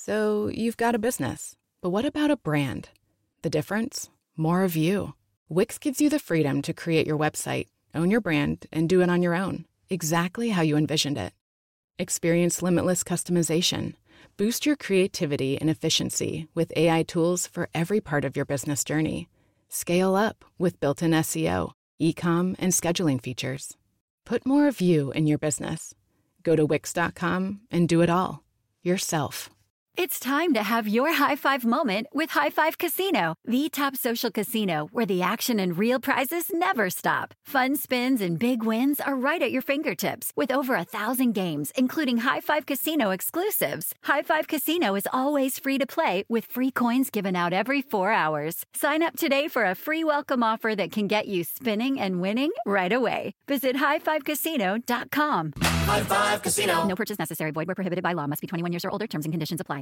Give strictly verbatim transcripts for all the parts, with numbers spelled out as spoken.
So you've got a business. But what about a brand? The difference? More of you. Wix gives you the freedom to create your website, own your brand, and do it on your own, exactly how you envisioned it. Experience limitless customization. Boost your creativity and efficiency with A I tools for every part of your business journey. Scale up with built-in S E O, e-com, and scheduling features. Put more of you in your business. Go to wix dot com and do it all yourself. It's time to have your high five moment with High Five Casino, the top social casino where the action and real prizes never stop. Fun spins and big wins are right at your fingertips with over a thousand games, including High Five Casino exclusives. High Five Casino is always free to play with free coins given out every four hours. Sign up today for a free welcome offer that can get you spinning and winning right away. Visit high five casino dot com. High Five Casino. No purchase necessary. Void where prohibited by law. Must be twenty-one years or older. Terms and conditions apply.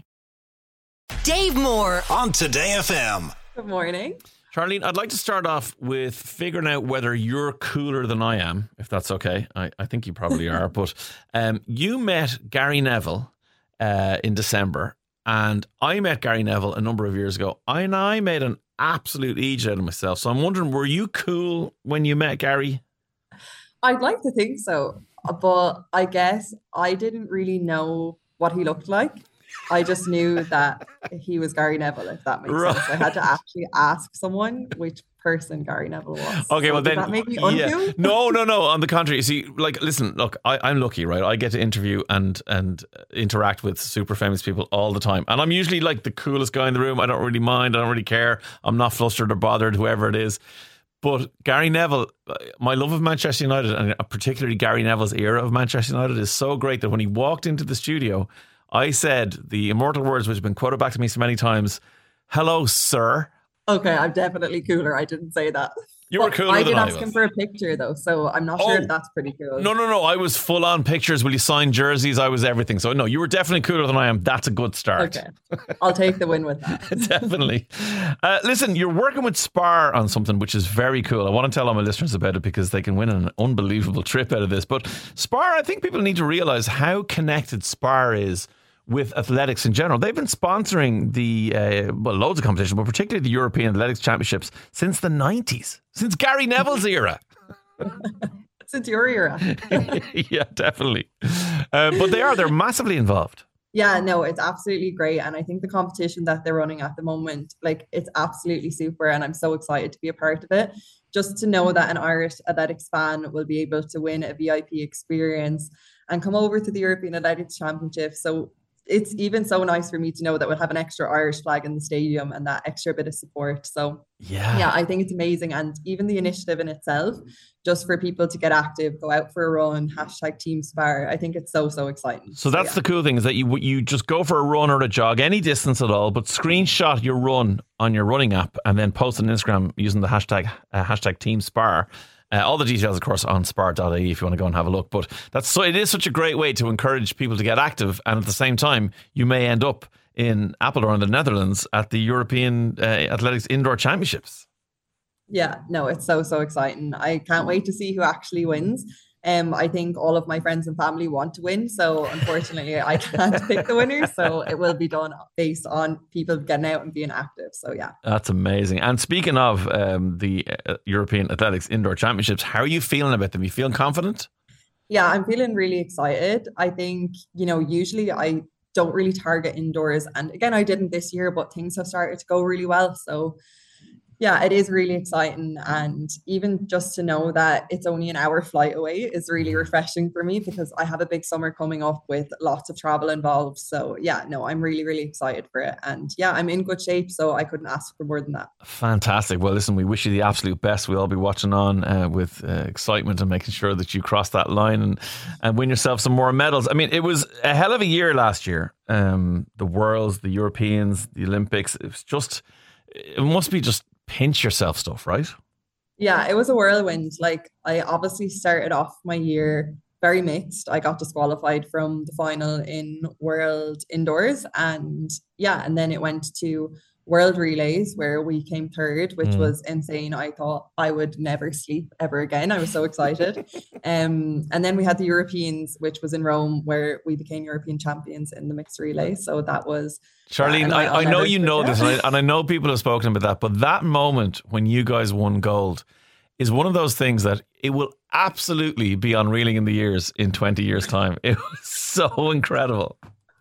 Dave Moore on Today F M. Good morning. Charlene, I'd like to start off with figuring out whether you're cooler than I am, if that's okay. I, I think you probably are. But um, you met Gary Neville uh, in December, and I met Gary Neville a number of years ago. I, and I made an absolute idiot out of myself. So I'm wondering, were you cool when you met Gary? I'd like to think so, but I guess I didn't really know what he looked like. I just knew that he was Gary Neville, if that makes Right. sense. I had to actually ask someone which person Gary Neville was. Okay, So well did then, that make me yeah. uncool? No, no, no. On the contrary, see, like, listen, look, I, I'm lucky, right? I get to interview and and interact with super famous people all the time, and I'm usually like the coolest guy in the room. I don't really mind. I don't really care. I'm not flustered or bothered, whoever it is. But Gary Neville, my love of Manchester United, and particularly Gary Neville's era of Manchester United, is so great that when he walked into the studio, I said the immortal words which have been quoted back to me so many times, "Hello, sir." Okay, I'm definitely cooler. I didn't say that. You were But cooler I than did I ask him was. for a picture though, so I'm not sure Oh. if that's pretty cool. No, no, no. I was full on pictures. Will you sign jerseys? I was everything. So, no, you were definitely cooler than I am. That's a good start. Okay, I'll take the win with that. Definitely. Uh, listen, you're working with Spar on something which is very cool. I want to tell all my listeners about it because they can win an unbelievable trip out of this. But Spar, I think people need to realize how connected Spar is with athletics in general. They've been sponsoring the, uh, well, loads of competition, but particularly the European Athletics Championships since the nineties, since Gary Neville's era. Since your era. Yeah, definitely. Uh, but they are, they're massively involved. Yeah, no, it's absolutely great. And I think the competition that they're running at the moment, like, it's absolutely super. And I'm so excited to be a part of it. Just to know that an Irish athletics fan will be able to win a V I P experience and come over to the European Athletics Championship. So it's even so nice for me to know that we'll have an extra Irish flag in the stadium and that extra bit of support. So Yeah. yeah, I think it's amazing. And even the initiative in itself, just for people to get active, go out for a run, hashtag Team Spar, I think it's so, so exciting. So that's yeah. the cool thing, is that you you just go for a run or a jog, any distance at all, but screenshot your run on your running app and then post on Instagram using the hashtag uh, hashtag Team Spar. Uh, all the details, of course, on spar dot I E if you want to go and have a look. But that's so it is such a great way to encourage people to get active, and at the same time, you may end up in Apeldoorn in the Netherlands at the European uh, Athletics Indoor Championships. Yeah, no, it's so, so exciting. I can't wait to see who actually wins. Um, I think all of my friends and family want to win. So unfortunately, I can't pick the winner. So it will be done based on people getting out and being active. So yeah. That's amazing. And speaking of um, the uh, European Athletics Indoor Championships, how are you feeling about them? You feeling confident? Yeah, I'm feeling really excited. I think, you know, usually I don't really target indoors. And again, I didn't this year, but things have started to go really well. So yeah, it is really exciting. And even just to know that it's only an hour flight away is really refreshing for me, because I have a big summer coming up with lots of travel involved. So yeah, no, I'm really, really excited for it. And yeah, I'm in good shape, so I couldn't ask for more than that. Fantastic. Well, listen, we wish you the absolute best. We'll all be watching on uh, with uh, excitement and making sure that you cross that line and, and win yourself some more medals. I mean, it was a hell of a year last year. Um, the Worlds, the Europeans, the Olympics. It was just, it must be just pinch yourself stuff, right? Yeah, it was a whirlwind. Like, I obviously started off my year very mixed. I got disqualified from the final in World Indoors, and yeah, and then it went to World Relays where we came third, which Mm. was insane. I thought I would never sleep ever again. I was so excited. um, and then we had the Europeans, which was in Rome, where we became European champions in the mixed relay. So that was Charlene, yeah, I, I'll I know never you know forget. this, and I, and I know people have spoken about that, but that moment when you guys won gold is one of those things that it will absolutely be on Reeling in the Years in twenty years' time. It was so incredible.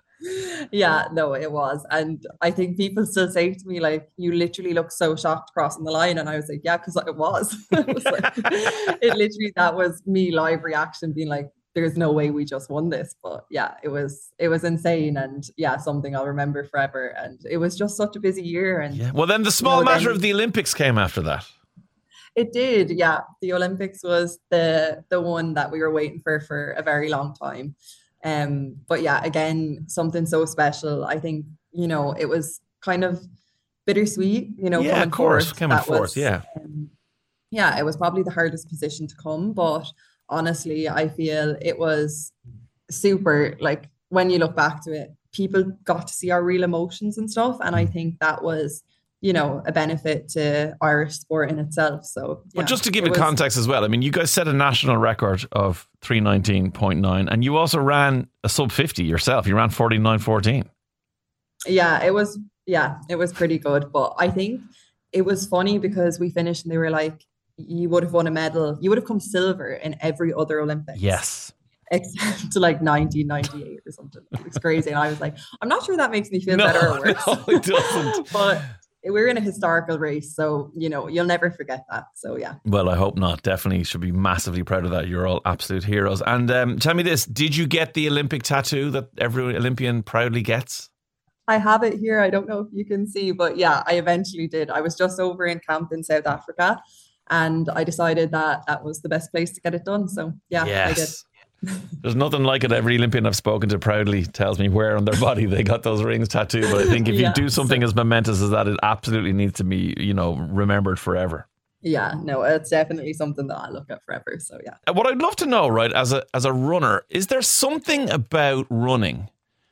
Yeah, no, it was. And I think people still say to me, like, you literally look so shocked crossing the line. And I was like, yeah, because it was. It was like, it literally, that was me live reaction being like, there's no way we just won this. But yeah, it was, it was insane. And yeah, something I'll remember forever. And it was just such a busy year. And Yeah. Well, then the small you know, matter then- of the Olympics came after that. It did, yeah. The Olympics was the the one that we were waiting for for a very long time. Um, but yeah, again, something so special. I think, you know, it was kind of bittersweet, you know, Yeah, coming of course, fourth. coming That fourth, was, yeah. um, yeah, it was probably the hardest position to come, but honestly, I feel it was super, like when you look back to it, people got to see our real emotions and stuff. And I think that was, you know, a benefit to Irish sport in itself. So, yeah, But just to give it it was- context as well, I mean, you guys set a national record of three nineteen point nine, and you also ran a sub fifty yourself. You ran forty-nine fourteen. Yeah, it was, yeah, it was pretty good. But I think it was funny because we finished and they were like, you would have won a medal, you would have come silver in every other Olympics. Yes. Except to like nineteen ninety-eight or something. It was crazy. And I was like, I'm not sure that makes me feel No, better or worse. no, it doesn't. But we're in a historical race. So, you know, you'll never forget that. So, yeah. Well, I hope not. Definitely should be massively proud of that. You're all absolute heroes. And um, tell me this, did you get the Olympic tattoo that every Olympian proudly gets? I have it here. I don't know if you can see, but yeah, I eventually did. I was just over in camp in South Africa and I decided that that was the best place to get it done. So, yeah, I did. Yes. There's nothing like it. Every Olympian I've spoken to proudly tells me where on their body they got those rings tattooed. But I think if Yeah, you do something so- as momentous as that, it absolutely needs to be, you know, remembered forever. Yeah, no, it's definitely something that I look at forever. So, yeah. Uh, What I'd love to know, right, as a as a runner, is there something about running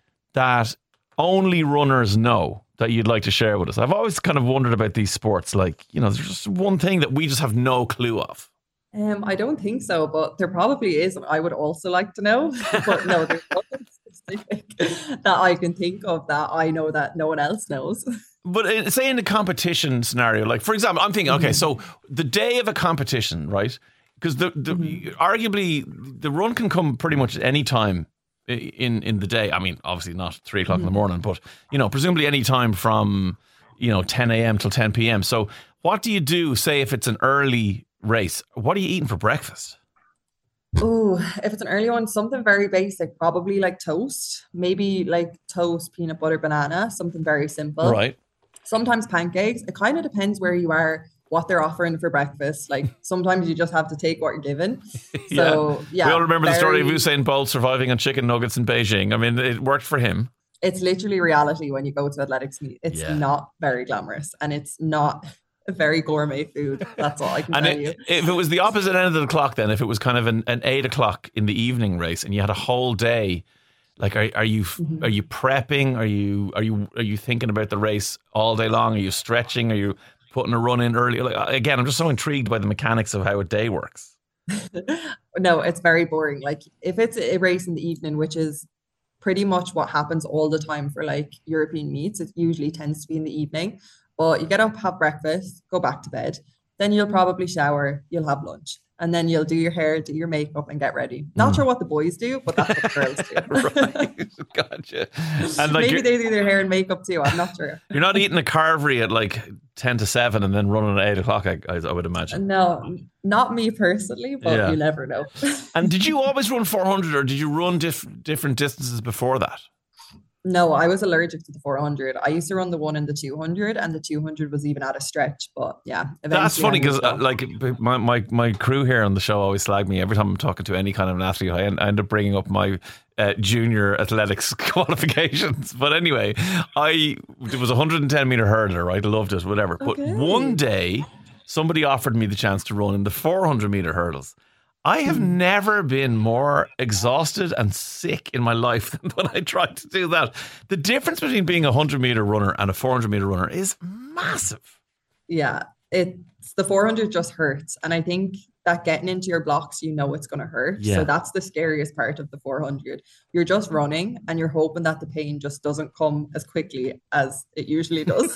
that only runners know that you'd like to share with us? I've always kind of wondered about these sports. Like, you know, there's just one thing that we just have no clue of. Um, I don't think so, but there probably is. I would also like to know, but no, there's nothing specific that I can think of that I know that no one else knows. But uh, say in a competition scenario, like for example, I'm thinking, okay, so the day of a competition, right? Because the, the arguably the run can come pretty much at any time i- in in the day. I mean, obviously not three o'clock in the morning, but you know, presumably any time from you know ten a.m. till ten p.m. So what do you do? Say if it's an early race, what are you eating for breakfast? Oh, if it's an early one, something very basic, probably like toast, maybe like toast, peanut butter, banana, something very simple. Right. Sometimes pancakes. It kind of depends where you are, what they're offering for breakfast. Like sometimes you just have to take what you're given. So yeah, we all remember the story of very- Usain Bolt surviving on chicken nuggets in Beijing. I mean, it worked for him. It's literally reality when you go to athletics meet. It's Yeah. not very glamorous and it's not a very gourmet food. That's all I can And tell it, you. if it was the opposite end of the clock, then if it was kind of an, an eight o'clock in the evening race, and you had a whole day, like are, are you Mm-hmm. are you prepping? Are you are you are you thinking about the race all day long? Are you stretching? Are you putting a run in early? Like, again, I'm just so intrigued by the mechanics of how a day works. No, it's very boring. Like if it's a race in the evening, which is pretty much what happens all the time for like European meets, it usually tends to be in the evening. But you get up, have breakfast, go back to bed. Then you'll probably shower, you'll have lunch, and then you'll do your hair, do your makeup, and get ready. Not sure what the boys do, but that's what the girls do. Right, gotcha. And like Maybe you're, they do their hair and makeup too. I'm not sure. you're not eating a carvery at like ten to seven and then running at eight o'clock. I, I, I would imagine. No, not me personally, but Yeah. you never know. And did you always run four hundred, or did you run diff- different distances before that? No, I was allergic to the four hundred. I used to run the one and the two hundred, and the two hundred was even at a stretch. But yeah, That's eventually funny I because moved on. like my, my my crew here on the show always slag me every time I'm talking to any kind of an athlete. I end, I end up bringing up my uh, junior athletics qualifications. But anyway, I it was a one hundred ten meter hurdler, right? I loved it, whatever. But Okay. one day, somebody offered me the chance to run in the four hundred meter hurdles. I have mm. never been more exhausted and sick in my life than when I tried to do that. The difference between being a one hundred meter runner and a four hundred meter runner is massive. Yeah, it's the four hundred just hurts. And I think that getting into your blocks, you know it's going to hurt. Yeah. So that's the scariest part of the four hundred. You're just running and you're hoping that the pain just doesn't come as quickly as it usually does.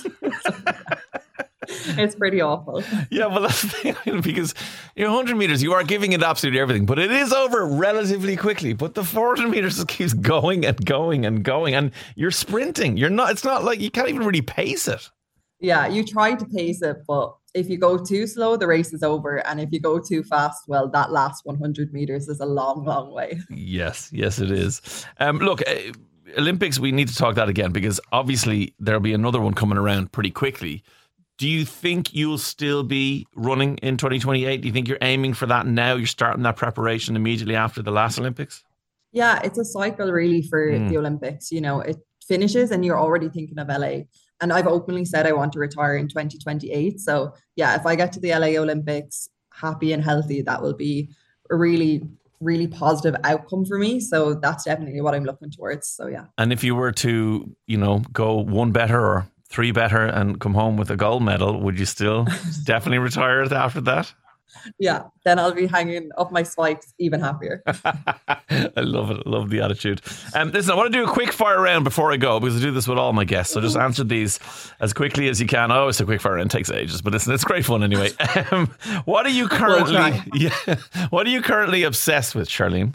It's pretty awful. Yeah, well, that's the thing, because your one hundred meters, you are giving it absolutely everything, but it is over relatively quickly. But the four hundred meters just keeps going and going and going, and you're sprinting. You're not. It's not like you can't even really pace it. Yeah, you try to pace it, but if you go too slow, the race is over, and if you go too fast, well, that last one hundred meters is a long, long way. Yes, yes, it is. Um, look. Uh, Olympics, we need to talk that again, because obviously there'll be another one coming around pretty quickly. Do you think you'll still be running in twenty twenty-eight? Do you think you're aiming for that now? You're starting that preparation immediately after the last Olympics? Yeah, it's a cycle really for mm. the Olympics. You know, it finishes and you're already thinking of L A. And I've openly said I want to retire in twenty twenty-eight. So yeah, if I get to the L A Olympics happy and healthy, that will be a really, really positive outcome for me. So that's definitely what I'm looking towards. So yeah. And if you were to, you know, go one better or three better and come home with a gold medal, would you still definitely retire after that? Yeah, then I'll be hanging up my spikes even happier. I love it. I love the attitude. Um, listen, I want to do a quick fire round before I go, because I do this with all my guests. So just answer these as quickly as you can. I always say quick fire round takes ages, but listen, it's great fun anyway. Um, what are you currently? Yeah, what are you currently obsessed with, Charlene?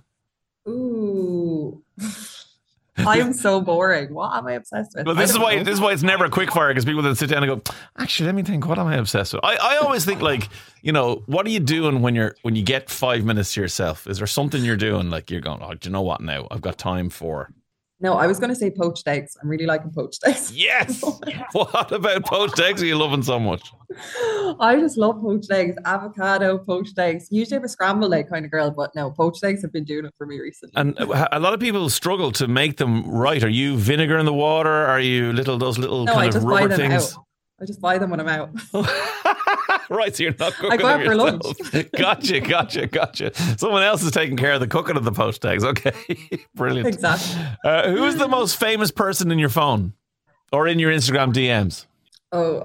Ooh. I am so boring. What am I obsessed with? Well, this is why know. this is why it's never a quick fire, because people then sit down and go, actually, let me think, what am I obsessed with? I, I always think, like, you know, what are you doing when you're when you get five minutes to yourself? Is there something you're doing, like you're going, oh, do you know what now? I've got time for. No, I was going to say poached eggs. I'm really liking poached eggs. Yes. What about poached eggs are you loving so much? I just love poached eggs. Avocado, poached eggs. Usually I'm a scrambled egg kind of girl, but no, poached eggs have been doing it for me recently. And a lot of people struggle to make them right. Are you vinegar in the water? Are you little those little no, kind of rubber things? Out. I just buy them when I'm out. Right, so you're not cooking I go out for lunch. Gotcha, gotcha, gotcha. Someone else is taking care of the cooking of the poached eggs. Okay, brilliant. Exactly. Uh, who is the most famous person in your phone or in your Instagram D Ms? Oh,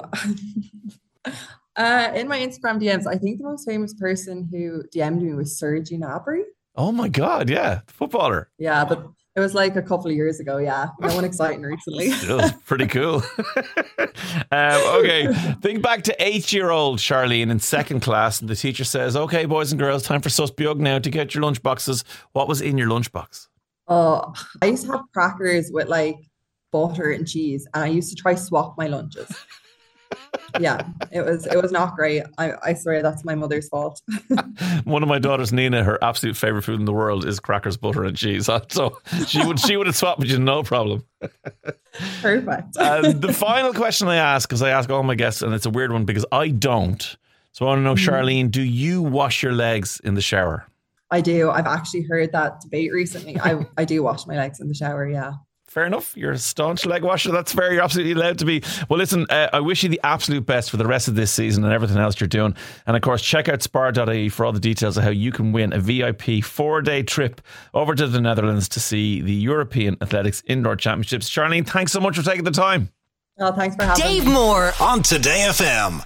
uh, in my Instagram D Ms, I think the most famous person who D M'd me was Serge Gnabry. Oh my God, yeah, footballer. Yeah, but it was like a couple of years ago, yeah. No one exciting recently. Still pretty cool. um, okay, think back to eight-year-old Charlene in second class, and the teacher says, okay, boys and girls, time for Sus Beag now to get your lunch boxes. What was in your lunchbox? Oh, I used to have crackers with like butter and cheese, and I used to try swap my lunches. Yeah, it was it was not great. I, I swear that's my mother's fault. One of my daughters, Nina, her absolute favorite food in the world is crackers, butter, and cheese. So she would she would have swapped with you, no problem. Perfect. uh, the final question I ask, because I ask all my guests, and it's a weird one because I don't. So I want to know, Charlene, do you wash your legs in the shower? I do. I've actually heard that debate recently. I I do wash my legs in the shower. Yeah. Fair enough. You're a staunch leg washer. That's fair. You're absolutely allowed to be. Well, listen, uh, I wish you the absolute best for the rest of this season and everything else you're doing. And of course, check out spar dot I E for all the details of how you can win a V I P four-day trip over to the Netherlands to see the European Athletics Indoor Championships. Charlene, thanks so much for taking the time. Oh, thanks for having Dave me. Dave Moore on Today F M.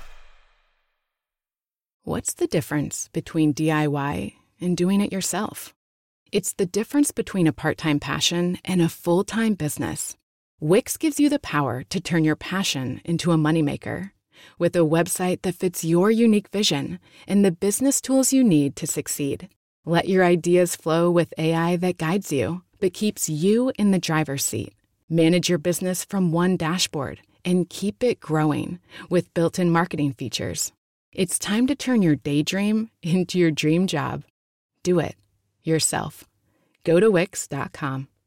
What's the difference between D I Y and doing it yourself? It's the difference between a part-time passion and a full-time business. Wix gives you the power to turn your passion into a moneymaker with a website that fits your unique vision and the business tools you need to succeed. Let your ideas flow with A I that guides you, but keeps you in the driver's seat. Manage your business from one dashboard and keep it growing with built-in marketing features. It's time to turn your daydream into your dream job. Do it yourself. Go to Wix dot com.